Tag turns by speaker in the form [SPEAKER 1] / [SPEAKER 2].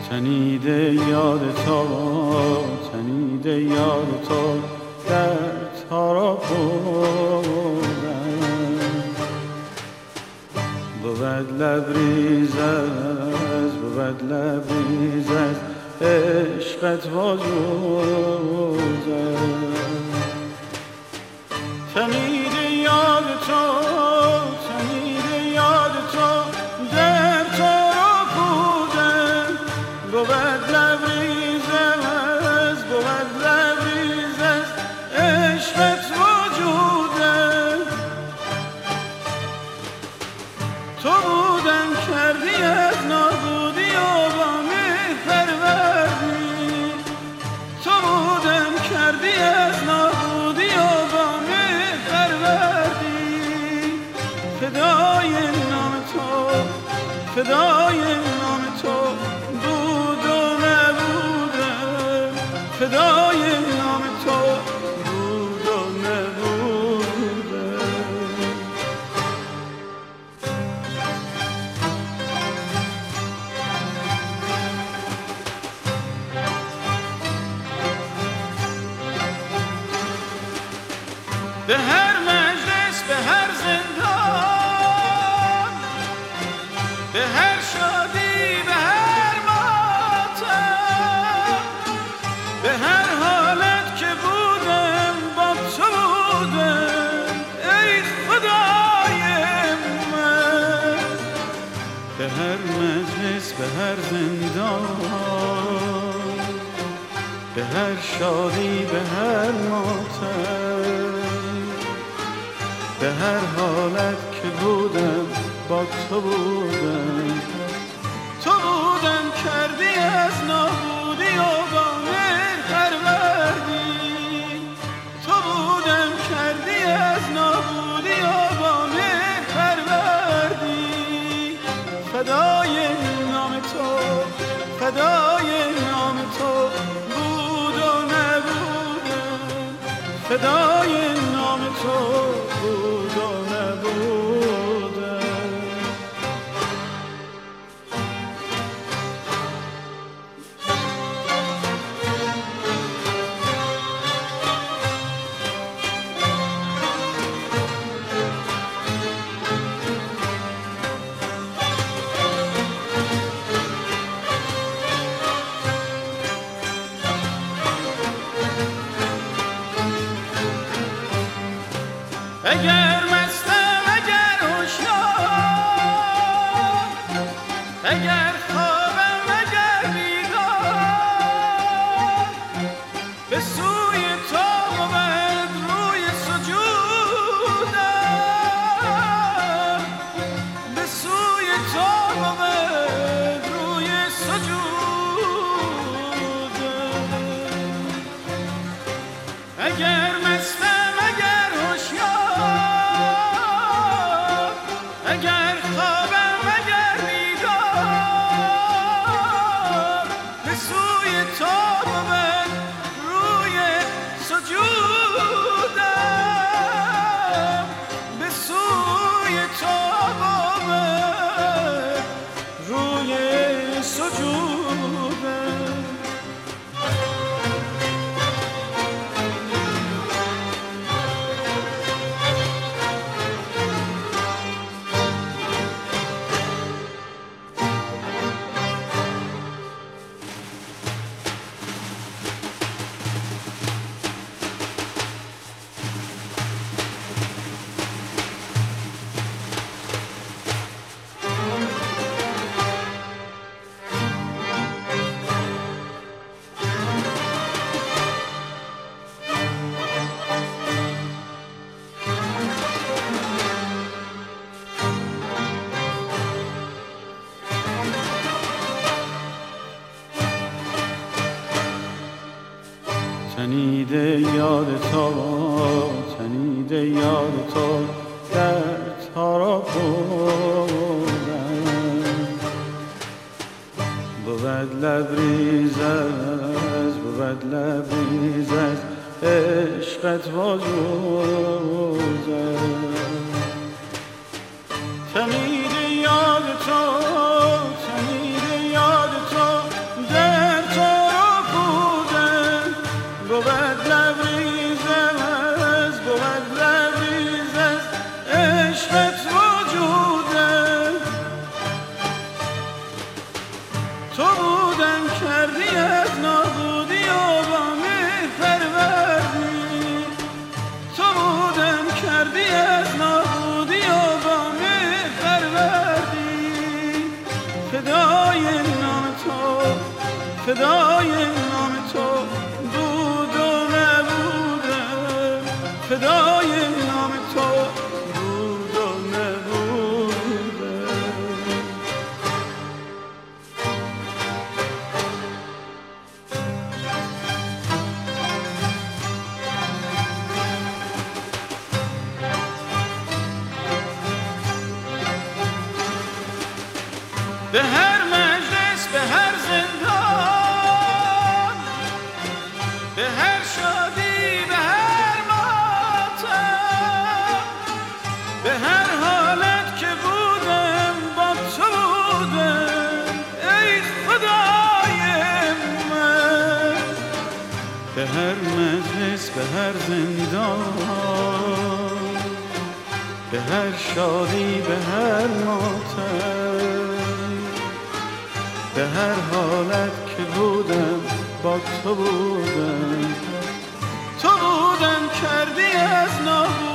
[SPEAKER 1] تنیده یاد تو در تارا بودم بود لبریز از عشقت وجوده تنیده یاد تو در تارا بودم بود لبریز از عشقت وجودم تو بودم کردی از نابودی و با مهر پروردی تو بودم کردی از نابودی و با مهر پروردی فدای نام تو بود و نبودم فدای نام تو بود و نبودم به هر مجلس به هر زندان به هر شادی به هر ماتم به هر حالت که بودم با تو بودم ای خدای من به هر مجلس به هر زندان به هر شادی به هر ماتم به هر حالت که بودم با تو بودم کردی از نابودی و با مهر پروردی تو بودم کردی از نابودی و با مهر پروردی فدای نام تو بود و نبودم فدای نام تو بود و نبودم اگر مستم اگر هوشیار اگر خوابم اگر بیدار به سوی تو بود روی سجودم به سوی تو بود روی سجودم اگر مستم اگر هوشیار اگر خوابم اگر بیدار به سوی تو بود روی سجودم به سوی تو بود روی سجودم تنیده یاد تو در تارا بودم بود لبریز از عشقت وجودم تنیده یاد تو تو بودم کردی از نابودی و با مهر پروردی تو بودم کردی از نابودی و با مهر پروردی فدای نام تو فدای نام تو بود و نبوده فدای نام تو بود و نبوده به هر مجلس به هر زندان به هر شادی به هر ماتم به هر حالت که بودم با تو بودم ای خدای من به هر مجلس به هر زندان به هر شادی به هر ماتم به هر حالت که بودم با تو بودم کردی از نابودی